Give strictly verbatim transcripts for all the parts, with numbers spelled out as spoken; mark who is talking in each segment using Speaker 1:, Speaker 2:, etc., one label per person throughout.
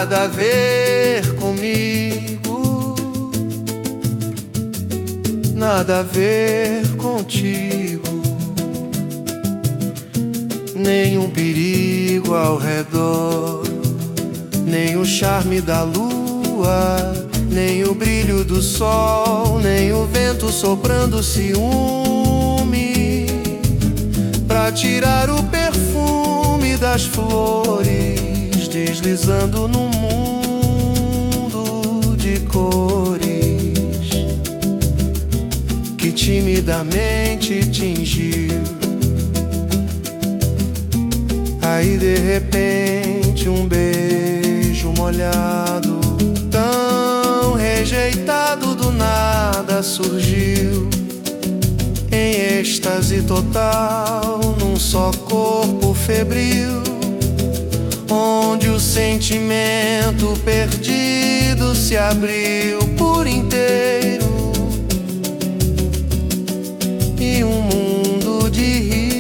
Speaker 1: nada a ver comigo, nada a ver contigo, nenhum perigo ao redor, nem o charme da lua, nem o brilho do sol, nem o vento soprando ciúme pra tirar o perfume das flores, deslizando no mundo de cores que timidamente tingiu. Aí de repente um beijo molhado, tão rejeitado, do nada surgiu, em êxtase total, num só corpo febril, onde o sentimento perdido se abriu por inteiro e um mundo de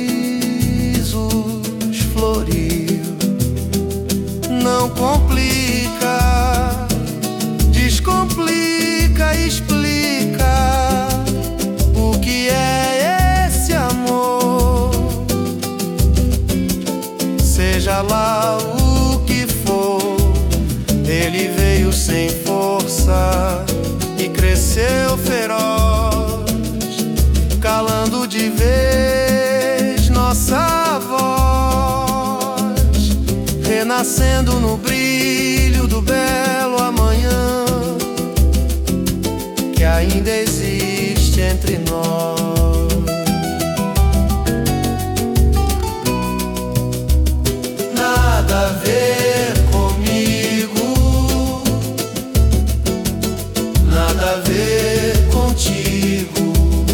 Speaker 1: risos floriu. Não complica, descomplica, explica o que é esse amor, seja lá o que for. Ele veio sem força e cresceu feroz, calando de vez nossa voz, renascendo no brilho do belo amanhã que ainda existe entre nós. Nada a ver comigo, nada a ver contigo,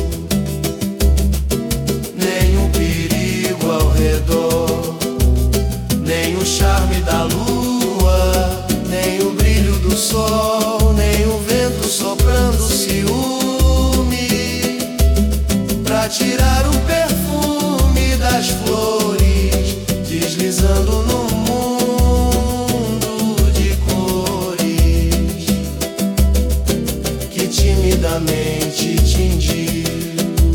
Speaker 1: nenhum perigo ao redor, nem o charme da lua, nem o brilho do sol, nem o vento soprando ciúme pra tirar o perfume das flores, deslizando no mundo de cores que timidamente tingiu.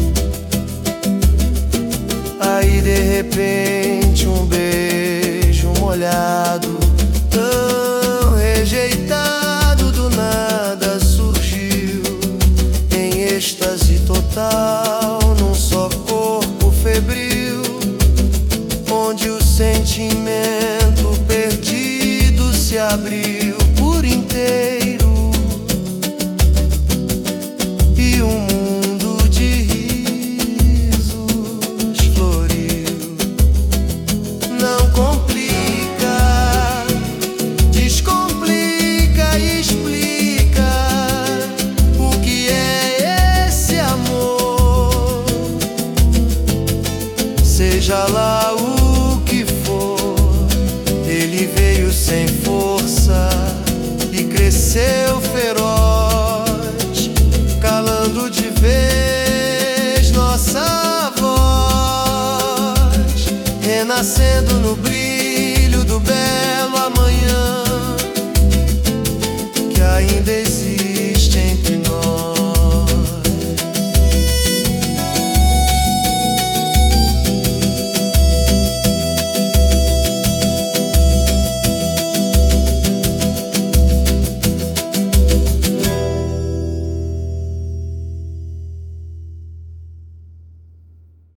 Speaker 1: Aí de repente um beijo molhado, tão rejeitado, do nada surgiu, em êxtase total, num só corpo febril, onde o sentimento perdido se abriu por inteiro e um mundo de risos floriu. Não complica, descomplica, explica o que é esse amor, seja lá o que for. Ele veio sem força e cresceu feroz, calando de vez nossa voz, renascendo no brilho do belo amanhã que ainda existe